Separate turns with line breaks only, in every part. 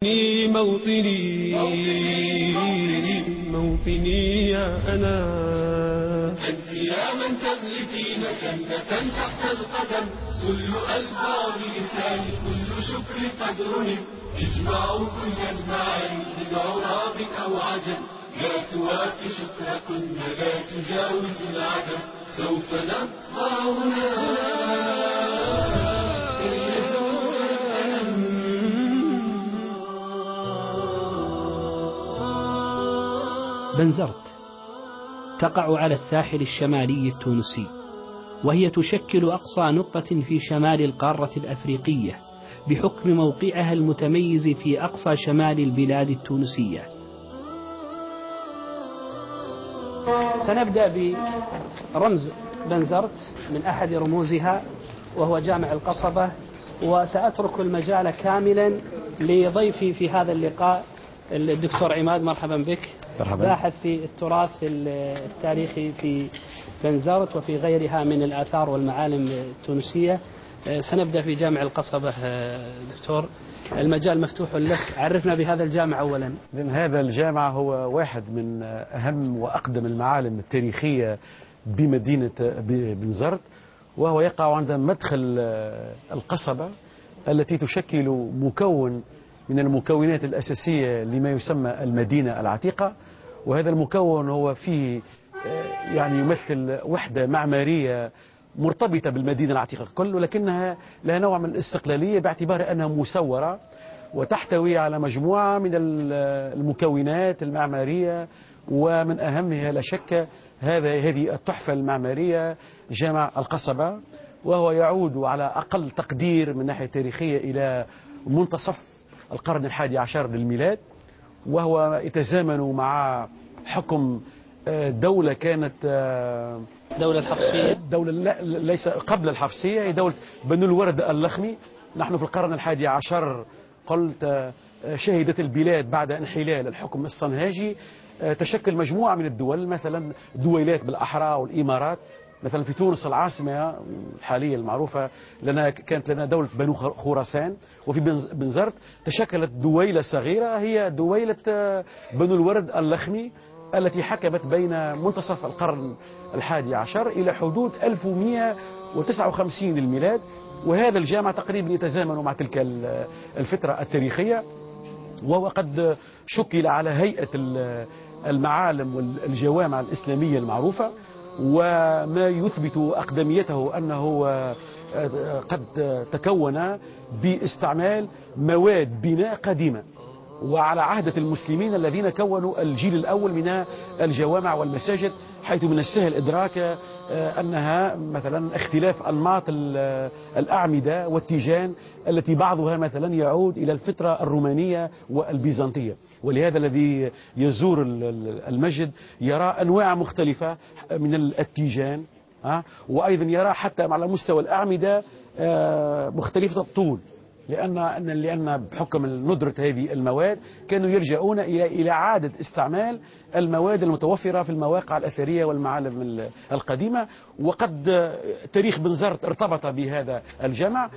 موطني موطني يا أنا.
أنت يا من تملكين جنة تحت القدم، كل ألفاظ لساني كل شكر قدره، اجمع كل المعاني من عراب أو عجم، لا توافي شكركن لا تجاوز العدم، سوف نبقى هنا
بنزرت تقع على الساحل الشمالي التونسي، وهي تشكل أقصى نقطة في شمال القارة الأفريقية بحكم موقعها المتميز في أقصى شمال البلاد التونسية. سنبدأ برمز بنزرت من أحد رموزها وهو جامع القصبة، وسأترك المجال كاملا لضيفي في هذا اللقاء الدكتور عماد. مرحبا بك.
مرحبا.
باحث في التراث التاريخي في بنزرت وفي غيرها من الآثار والمعالم التونسية. سنبدأ في جامع القصبة. دكتور، المجال مفتوح لك، عرفنا بهذا الجامع أولا.
هذا الجامع هو واحد من أهم وأقدم المعالم التاريخية بمدينة بنزرت، وهو يقع عند مدخل القصبة التي تشكل مكون من المكونات الأساسية لما يسمى المدينة العتيقة. وهذا المكون هو فيه يعني يمثل وحدة معمارية مرتبطة بالمدينة العتيقة كل، ولكنها لها نوع من الاستقلالية باعتبار أنها مسورة وتحتوي على مجموعة من المكونات المعمارية، ومن أهمها لا شك هذه التحفة المعمارية جامع القصبة، وهو يعود على أقل تقدير من ناحية تاريخية إلى منتصف القرن 11 للميلاد، وهو يتزامن مع حكم دولة كانت
دولة الحفصية،
دولة ليس قبل الحفصية، هي دولة بنو الورد اللخمي. نحن في القرن 11 قلت شهدت البلاد بعد انحلال الحكم الصنهاجي تشكل مجموعة من الدول، مثلا دويلات بالأحرى والإمارات. مثلا في تونس العاصمة الحالية المعروفة كانت لنا دولة بنو خراسان، وفي بنزرت تشكلت دويلة صغيرة هي دويلة بنو الورد اللخمي التي حكمت بين منتصف القرن 11 إلى حدود 1159 للميلاد. وهذا الجامع تقريبا يتزامن مع تلك الفترة التاريخية، وهو قد شكل على هيئة المعالم والجوامع الإسلامية المعروفة، وما يثبت أقدميته أنه قد تكون باستعمال مواد بناء قديمة وعلى عهدة المسلمين الذين كونوا الجيل الأول من الجوامع والمساجد، حيث من السهل إدراك أنها مثلا اختلاف أنماط الأعمدة والتيجان التي بعضها مثلا يعود إلى الفترة الرومانية والبيزنطية. ولهذا الذي يزور المسجد يرى أنواع مختلفة من التيجان، وأيضا يرى حتى على مستوى الأعمدة مختلفة الطول، لأن بحكم ندرة هذه المواد كانوا يلجؤون إلى إعادة استعمال المواد المتوفرة في المواقع الأثرية والمعالم القديمة. وقد تاريخ بنزرت ارتبط بهذا الجامع،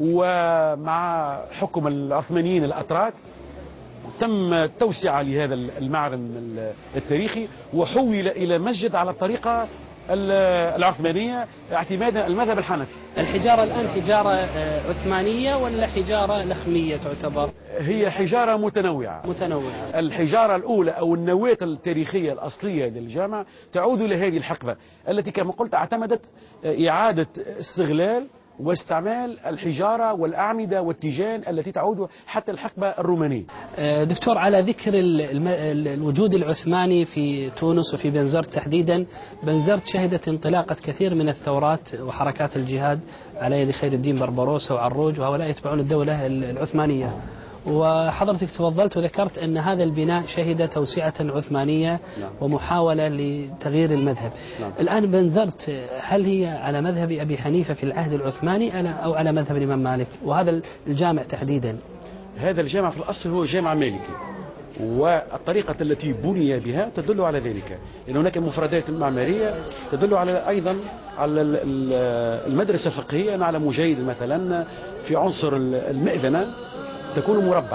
ومع حكم العثمانيين الأتراك تم التوسعة لهذا المعلم التاريخي وحول إلى مسجد على الطريقة العثمانية اعتمادا المذهب الحنفي.
الحجارة الآن حجارة عثمانية ولا حجارة لخمية تعتبر؟
هي حجارة متنوعة. الحجارة الأولى أو النواة التاريخية الأصلية للجامع تعود إلى هذه الحقبة التي كما قلت اعتمدت إعادة استغلال واستعمال الحجارة والأعمدة والتيجان التي تعود حتى الحقبة الرومانية.
دكتور، على ذكر الوجود العثماني في تونس وفي بنزرت تحديدا، بنزرت شهدت انطلاقة كثير من الثورات وحركات الجهاد على يد خير الدين بربروسة وعروج، وهؤلاء يتبعون الدولة العثمانية. وحضرتك تفضلت وذكرت أن هذا البناء شهد توسعة عثمانية ومحاولة لتغيير المذهب. الآن بنزرت هل هي على مذهب أبي حنيفة في العهد العثماني أو على مذهب الإمام مالك؟ وهذا الجامع تحديدا،
هذا الجامع في الأصل هو جامع مالكي، والطريقة التي بني بها تدل على ذلك، لأن هناك مفردات معمارية تدل على أيضا على المدرسة الفقهية. نعلم جيد مثلا في عنصر المئذنة تكون مربعة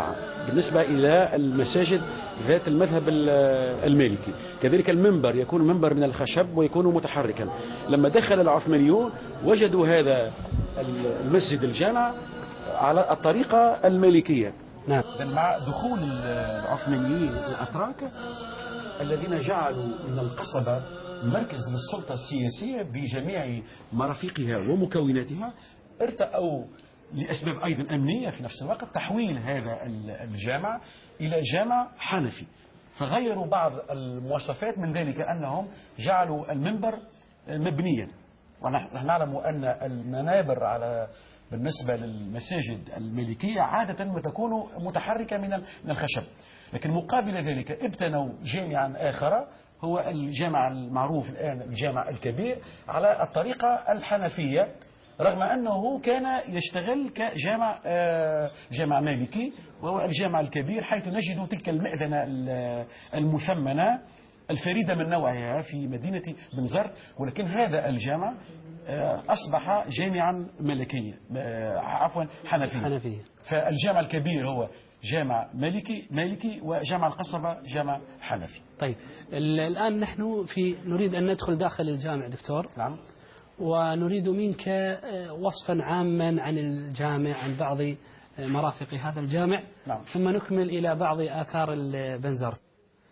بالنسبة إلى المساجد ذات المذهب المالكي. كذلك المنبر يكون منبر من الخشب ويكون متحركا. لما دخل العثمانيون وجدوا هذا المسجد الجامع على الطريقة المالكية.
نعم.
مع دخول العثمانيين الأتراك الذين جعلوا من القصبة مركز للسلطة السياسية بجميع مرافقها ومكوناتها، ارتأوا لأسباب أيضا أمنية في نفس الوقت تحويل هذا الجامع إلى جامع حنفي، فغيروا بعض المواصفات، من ذلك أنهم جعلوا المنبر مبنيا، ونحن نعلم أن المنابر بالنسبة للمساجد المالكية عادة ما تكون متحركة من الخشب، لكن مقابل ذلك ابتنوا جامعا آخر هو الجامع المعروف الآن الجامع الكبير على الطريقة الحنفية، رغم أنه كان يشتغل كجامع مالكي، وهو الجامع الكبير، حيث نجد تلك المئذنة المثمنة الفريدة من نوعها في مدينة بنزرت، ولكن هذا الجامع أصبح جامعا ملكيا، عفوا حنفيا. فالجامع الكبير هو جامع مالكي وجامع القصبة جامع حنفي.
طيب الآن نحن نريد أن ندخل داخل الجامع دكتور.
نعم.
ونريد منك وصفا عاما عن الجامع، عن بعض مرافق هذا الجامع.
نعم.
ثم نكمل إلى بعض آثار بنزرت.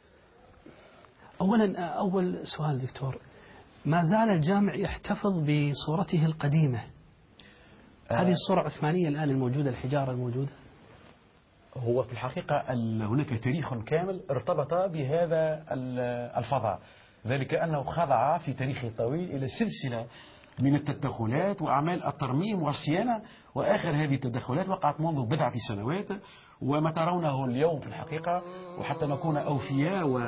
أولا أول سؤال دكتور، ما زال الجامع يحتفظ بصورته القديمة؟ هذه الصورة عثمانية الآن الموجودة، الحجارة الموجودة؟
هو في الحقيقة هناك تاريخ كامل ارتبط بهذا الفضاء، ذلك أنه خضع في تاريخه الطويل إلى سلسلة من التدخلات وأعمال الترميم والصيانة، وآخر هذه التدخلات وقعت منذ بضعة سنوات، وما ترونه اليوم في الحقيقة، وحتى نكون أوفياء و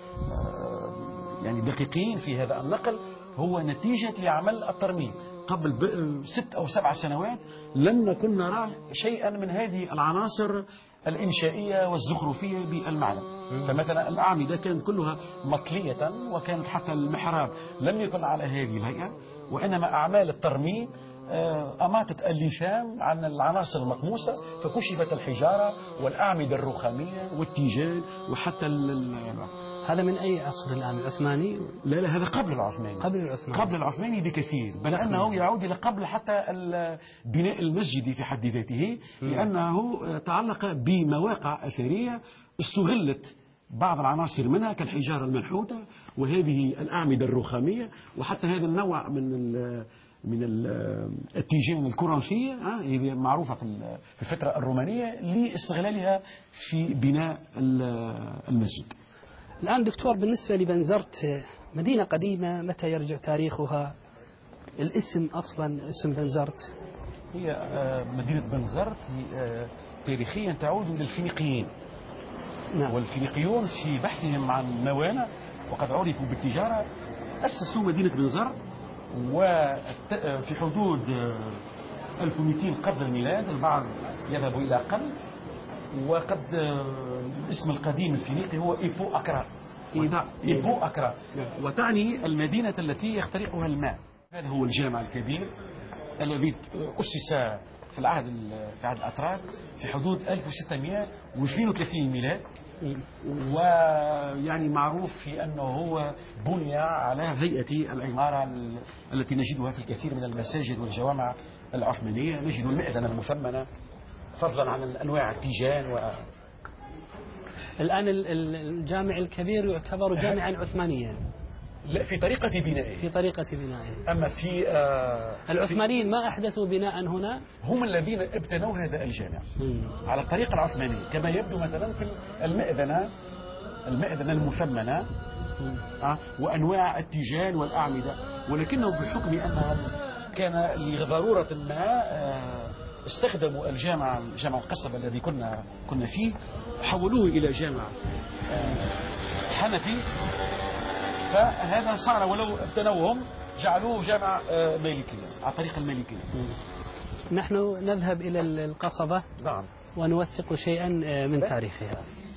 يعني دقيقين في هذا النقل، هو نتيجة لعمل الترميم. قبل 6 أو 7 سنوات لم نكن نرى شيئا من هذه العناصر الإنشائية والزخرفية بالمعلم. فمثلا الأعمدة كانت كلها مطلية، وكانت حتى المحراب لم يكن على هذه الهيئة، وإنما أعمال الترميم أماتت اللثام عن العناصر المطموسة، فكشفت الحجارة والأعمدة الرخامية والتيجان وحتى
هذا من أي عصر الآن، العثماني؟
لا هذا قبل العثماني. قبل العثماني بكثير، بل أنه يعود إلى قبل حتى بناء المسجد في حد ذاته، لأنه تعلق بمواقع أثرية استغلت بعض العناصر منها كالحجارة المنحوتة وهذه الأعمدة الرخامية، وحتى هذا النوع من التيجان الكورنثية هي معروفة في الفترة الرومانية لاستغلالها في بناء المسجد.
الآن دكتور بالنسبة لبنزرت مدينة قديمة، متى يرجع تاريخها؟ الاسم أصلا اسم بنزرت،
هي مدينة بنزرت تاريخيا تعود إلى الفينيقيين.
نعم.
والفينيقيون في بحثهم عن موانئ وقد عرفوا بالتجارة أسسوا مدينة بنزرت، وفي حدود 1200 قبل الميلاد، البعض يذهب إلى أقل، وقد الاسم القديم الفينيقي هو إيبو أكرا. إيبو أكرا وتعني المدينة التي يخترقها الماء. هذا هو الجامع الكبير الذي أسس في عهد الأتراك في حدود 1632 ميلاد، ويعني معروف في أنه هو بني على هيئة العمارة التي نجدها في الكثير من المساجد والجوامع العثمانية. نجد المئذنة المثمنة فضلا عن أنواع التيجان
الآن الجامع الكبير يعتبر جامعا عثمانيا؟
لا، في طريقة بنائه. أما في
العثمانيين ما أحدثوا بناء هنا؟
هم الذين ابتنوا هذا الجامع على الطريقة العثمانية، كما يبدو مثلا في المئذنة المثمنة وأنواع التيجان والأعمدة، ولكنه بحكم أنهم كان لضرورة ما استخدموا جامع القصبة الذي كنا فيه، حولوه إلى جامع حنفي، فهذا صار ولو ابتنوهم جعلوه جامع مالكي على الطريقة المالكية.
نحن نذهب إلى القصبة.
نعم.
ونوثق شيئا من تاريخها.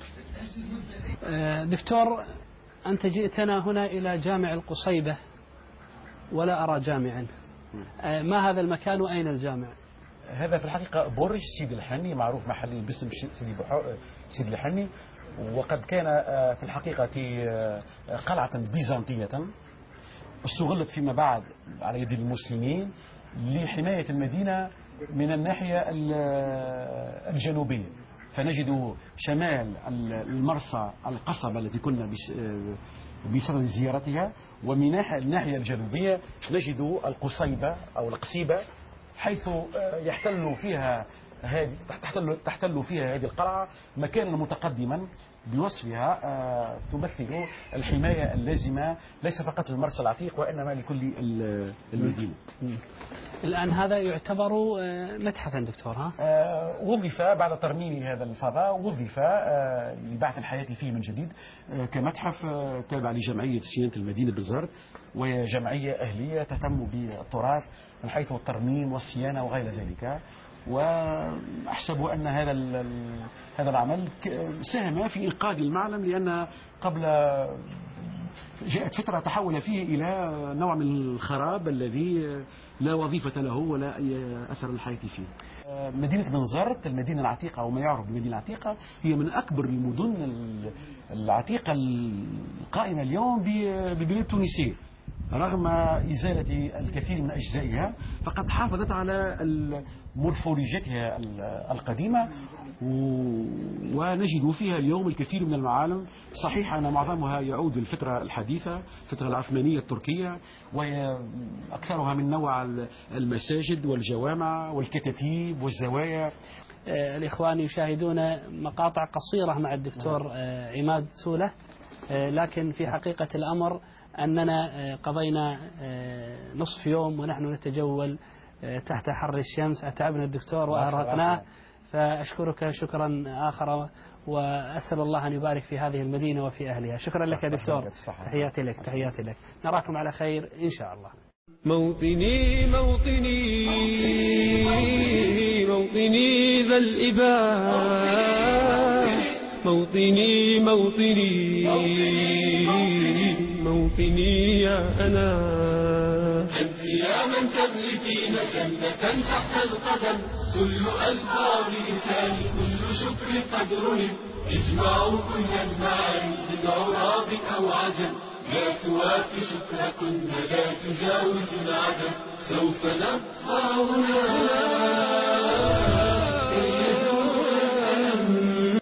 دكتور، أنت جئتنا هنا إلى جامع القصيبة ولا أرى جامعا، ما هذا المكان وأين الجامع؟
هذا في الحقيقة برج سيدي الحني، معروف محليا باسم سيدي الحني، وقد كان في الحقيقة قلعة بيزنطية استغلت فيما بعد على يد المسلمين لحماية المدينة من الناحية الجنوبية. فنجد شمال المرسى القصبة التي كنا بصدد زيارتها، ومن الناحية الجنوبية نجد القصيبة أو القصيبة، حيث تحتل فيها هذه القلعة مكانا متقدما بوصفها تمثل الحماية اللازمة ليس فقط للمرسى العتيق وإنما لكل المدينة.
الآن هذا يعتبر متحفا دكتور ها؟
وظف بعد ترميم هذا الفضاء، وظف لبعث الحياة فيه من جديد كمتحف تابع لجمعية صيانة المدينة بنزرت، وهي جمعية أهلية تهتم بالتراث من حيث الترميم والصيانة وغير ذلك. وأحسب أن هذا العمل ساهم في إنقاذ المعلم، لأن قبل جاءت فترة تحول فيه إلى نوع من الخراب الذي لا وظيفة له ولا أي أثر للحياة فيه. مدينة بنزرت المدينة العتيقة أو ما يعرف بالمدينة العتيقة هي من أكبر المدن العتيقة القائمة اليوم بالبلاد التونسية، رغم إزالة الكثير من أجزائها فقد حافظت على مورفولوجيتها القديمة، ونجد فيها اليوم الكثير من المعالم. صحيح أن معظمها يعود للفترة الحديثة، الفترة العثمانية التركية، وهي أكثرها من نوع المساجد والجوامع والكتاتيب والزوايا.
الإخوان يشاهدون مقاطع قصيرة مع الدكتور عماد سولة، لكن في حقيقة الأمر أننا قضينا نصف يوم ونحن نتجول تحت حر الشمس، أتعبنا الدكتور وأرهقناه، فأشكرك شكرا آخر، وأسأل الله أن يبارك في هذه المدينة وفي أهلها. شكرا لك يا دكتور، تحياتي لك تحياتي لك، نراكم على خير إن شاء الله.
موطني موطني موطني ذا الإباء، موطني موطني موطني يا أنا.
أنت يا من تملكين جنة تحت القدم، كل ألفاظ لسان كل شكر قدره، اجمعوا كل المعاني من عراب أو عجم، لا توافي شكركن لا تجاوز العدم، سوف نبقى هنا.